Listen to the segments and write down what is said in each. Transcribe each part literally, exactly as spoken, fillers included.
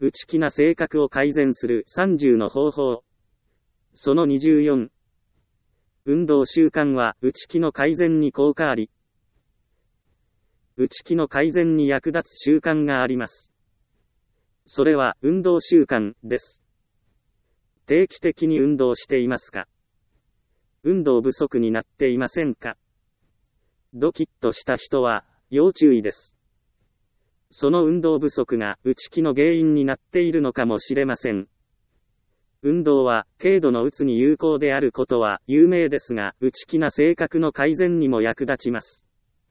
内気な性格を改善するさんじゅうの方法。そのにじゅうよん。運動習慣は内気の改善に効果あり。内気の改善に役立つ習慣があります。それは運動習慣です。定期的に運動していますか？運動不足になっていませんか？ドキッとした人は要注意です。その運動不足が内気の原因になっているのかもしれません。運動は軽度のうつに有効であることは有名ですが、内気な性格の改善にも役立ちます。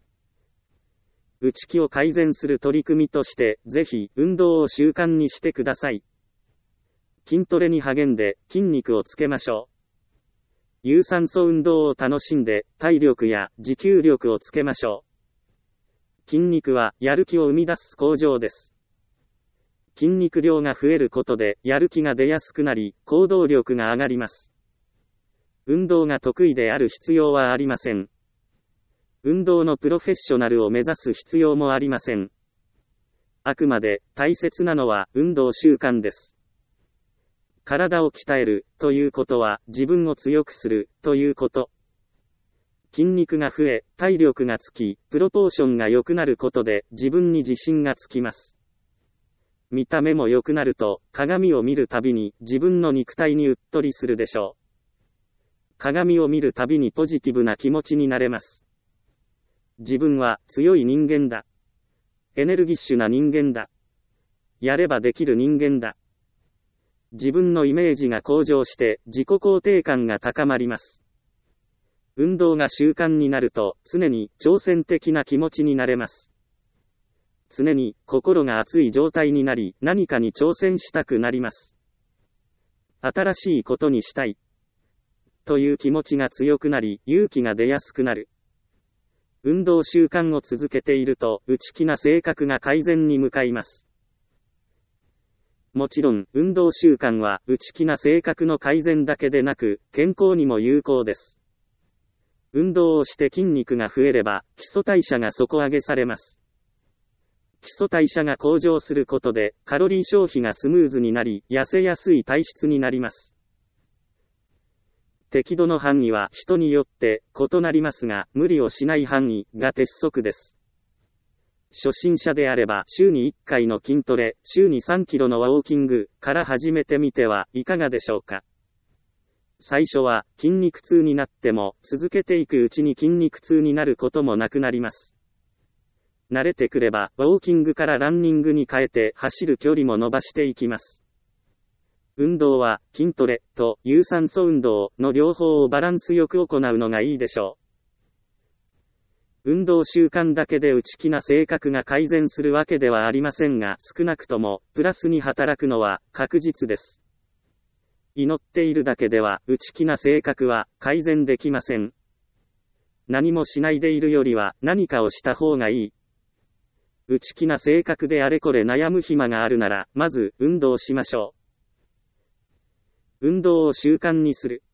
内気を改善する取り組みとして、ぜひ運動を習慣にしてください。筋トレに励んで筋肉をつけましょう。有酸素運動を楽しんで体力や持久力をつけましょう。筋肉はやる気を生み出す工場です。筋肉量が増えることでやる気が出やすくなり、行動力が上がります。運動が得意である必要はありません。運動のプロフェッショナルを目指す必要もありません。あくまで大切なのは運動習慣です。体を鍛えるということは自分を強くするということ。筋肉が増え、体力がつき、プロポーションが良くなることで自分に自信がつきます。見た目も良くなると、鏡を見るたびに自分の肉体にうっとりするでしょう。鏡を見るたびにポジティブな気持ちになれます。自分は強い人間だ。エネルギッシュな人間だ。やればできる人間だ。自分のイメージが向上して自己肯定感が高まります。運動が習慣になると常に挑戦的な気持ちになれます。常に心が熱い状態になり、何かに挑戦したくなります。新しいことにしたいという気持ちが強くなり、勇気が出やすくなる。運動習慣を続けていると内気な性格が改善に向かいます。もちろん、運動習慣は内気な性格の改善だけでなく、健康にも有効です。運動をして筋肉が増えれば、基礎代謝が底上げされます。基礎代謝が向上することで、カロリー消費がスムーズになり、痩せやすい体質になります。適度の範囲は人によって異なりますが、無理をしない範囲が鉄則です。初心者であれば週にいっかいの筋トレ、週にさんキロのウォーキングから始めてみてはいかがでしょうか。最初は筋肉痛になっても続けていくうちに筋肉痛になることもなくなります。慣れてくればウォーキングからランニングに変えて走る距離も伸ばしていきます。運動は筋トレと有酸素運動の両方をバランスよく行うのがいいでしょう。運動習慣だけで内気な性格が改善するわけではありませんが、少なくともプラスに働くのは確実です。祈っているだけでは内気な性格は改善できません。何もしないでいるよりは何かをした方がいい。内気な性格であれこれ悩む暇があるなら、まず運動しましょう。運動を習慣にする。